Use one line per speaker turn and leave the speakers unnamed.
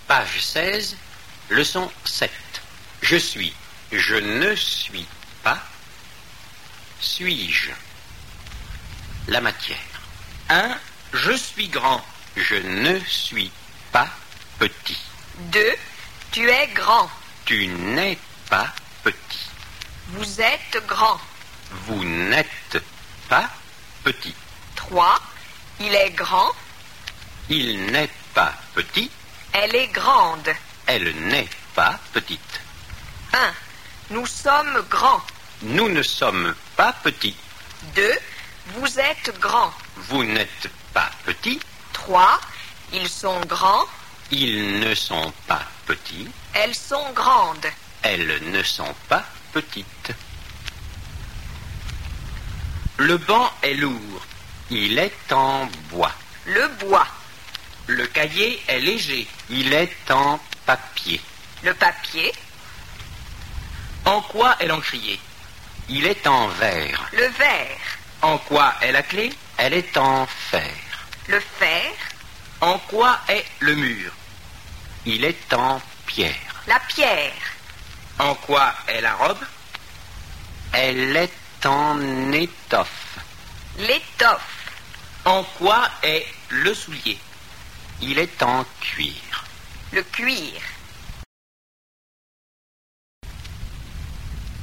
Page 16, leçon 7. Je suis, je ne suis pas. Suis-je? La matière. 1. Je suis grand. Je ne suis pas petit.
2. Tu es grand.
Tu n'es pas petit.
Vous êtes grand.
Vous n'êtes pas petit.
3. Il est grand.
Il n'est pas petit.
Elle est grande.
Elle n'est pas petite.
1. Nous sommes grands.
Nous ne sommes pas petits.
2. Vous êtes grand.
Vous n'êtes pas petit.
3. Ils sont grands.
Ils ne sont pas petits.
Elles sont grandes.
Elles ne sont pas petites. Le banc est lourd. Il est en bois.
Le bois.
Le cahier est léger. Il est en papier.
Le papier.
En quoi est l'encrier? Il est en verre.
Le verre.
En quoi est la clé? Elle est en fer.
Le fer.
En quoi est le mur? Il est en pierre.
La pierre.
En quoi est la robe? Elle est en étoffe.
L'étoffe.
En quoi est le soulier? Il est en cuir.
Le cuir.